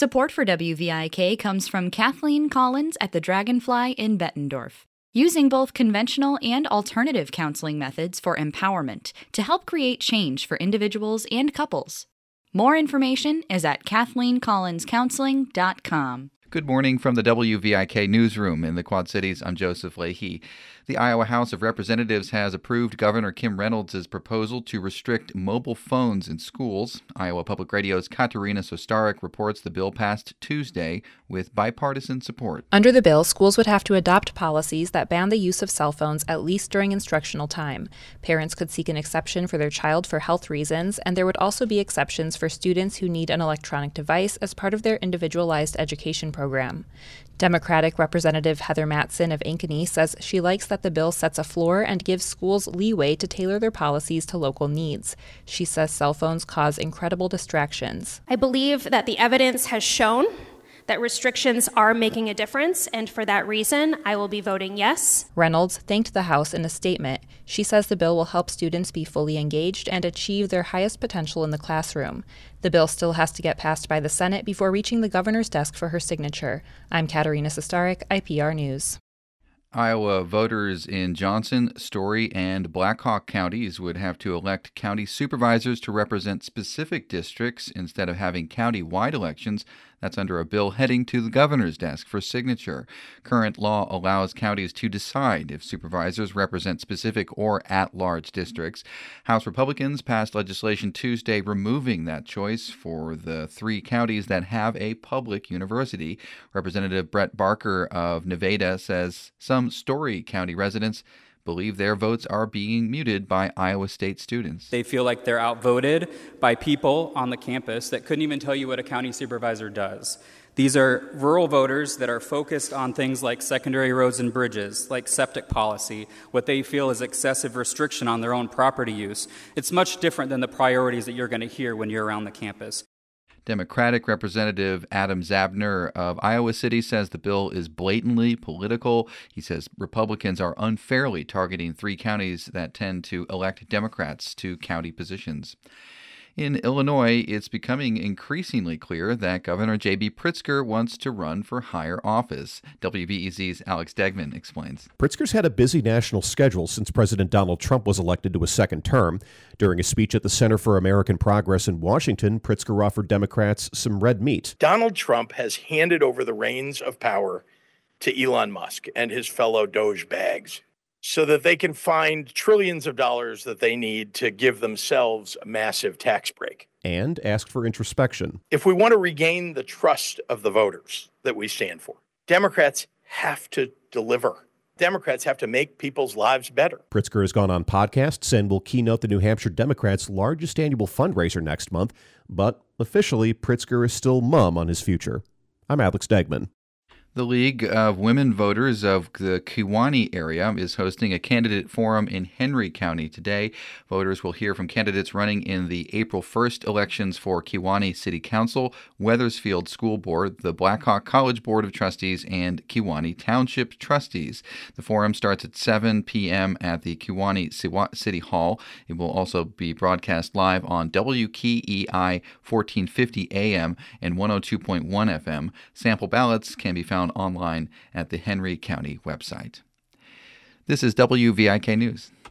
Support for WVIK comes from Kathleen Collins at the Dragonfly in Bettendorf, using both conventional and alternative counseling methods for empowerment to help create change for individuals and couples. More information is at KathleenCollinsCounseling.com. Good morning from the WVIK newsroom in the Quad Cities. I'm Joseph Leahy. The Iowa House of Representatives has approved Governor Kim Reynolds' proposal to restrict mobile phones in schools. Iowa Public Radio's Katerina Sostarek reports the bill passed Tuesday with bipartisan support. Under the bill, schools would have to adopt policies that ban the use of cell phones at least during instructional time. Parents could seek an exception for their child for health reasons, and there would also be exceptions for students who need an electronic device as part of their individualized education program. Democratic Representative Heather Mattson of Ankeny says she likes that the bill sets a floor and gives schools leeway to tailor their policies to local needs. She says cell phones cause incredible distractions. I believe that the evidence has shown that restrictions are making a difference, and for that reason, I will be voting yes. Reynolds thanked the House in a statement. She says the bill will help students be fully engaged and achieve their highest potential in the classroom. The bill still has to get passed by the Senate before reaching the governor's desk for her signature. I'm Katerina Sostarek, IPR News. Iowa voters in Johnson, Story, and Blackhawk counties would have to elect county supervisors to represent specific districts instead of having county-wide elections. That's under a bill heading to the governor's desk for signature. Current law allows counties to decide if supervisors represent specific or at-large districts. House Republicans passed legislation Tuesday removing that choice for the 3 counties that have a public university. Representative Brett Barker of Nevada says some Story County residents believe their votes are being muted by Iowa State students. They feel like they're outvoted by people on the campus that couldn't even tell you what a county supervisor does. These are rural voters that are focused on things like secondary roads and bridges, like septic policy, what they feel is excessive restriction on their own property use. It's much different than the priorities that you're going to hear when you're around the campus. Democratic Representative Adam Zabner of Iowa City says the bill is blatantly political. He says Republicans are unfairly targeting 3 counties that tend to elect Democrats to county positions. In Illinois, it's becoming increasingly clear that Governor J.B. Pritzker wants to run for higher office. WBEZ's Alex Degman explains. Pritzker's had a busy national schedule since President Donald Trump was elected to a second term. During a speech at the Center for American Progress in Washington, Pritzker offered Democrats some red meat. Donald Trump has handed over the reins of power to Elon Musk and his fellow Doge bags, so that they can find trillions of dollars that they need to give themselves a massive tax break. And asked for introspection. If we want to regain the trust of the voters that we stand for, Democrats have to deliver. Democrats have to make people's lives better. Pritzker has gone on podcasts and will keynote the New Hampshire Democrats' largest annual fundraiser next month, but officially, Pritzker is still mum on his future. I'm Alex Degman. The League of Women Voters of the Kewaunee area is hosting a candidate forum in Henry County today. Voters will hear from candidates running in the April 1st elections for Kewaunee City Council, Wethersfield School Board, the Blackhawk College Board of Trustees, and Kewaunee Township Trustees. The forum starts at 7 p.m. at the Kewaunee City Hall. It will also be broadcast live on WKEI 1450 AM and 102.1 FM. Sample ballots can be found online at the Henry County website. This is WVIK News.